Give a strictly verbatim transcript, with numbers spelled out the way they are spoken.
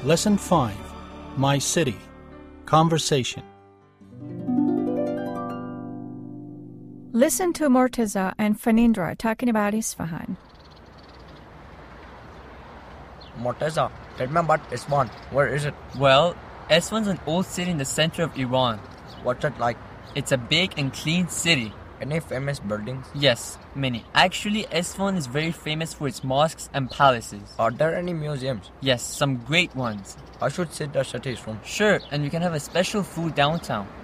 Lesson five, My City. Conversation. Listen to Mortaza and Fanindra talking about Isfahan. Mortaza, tell me about Isfahan. Where is it? Well, Isfahan's an old city in the center of Iran. What's it like? It's a big and clean city. Any famous buildings? Yes, many. Actually, Isfahan is very famous for its mosques and palaces. Are there any museums? Yes, some great ones. I should see the city's room. Sure, and you can have a special food downtown.